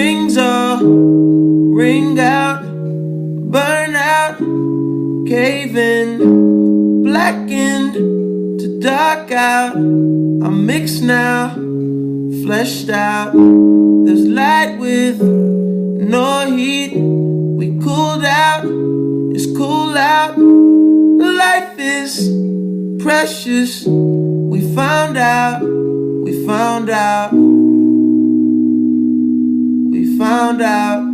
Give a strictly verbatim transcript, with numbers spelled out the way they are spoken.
strings all ring out, burn out, caving, blackened to dark out. I'm mixed now, fleshed out. There's light with no heat. We cooled out, it's cool out. Life is precious. We found out, we found out, we found out.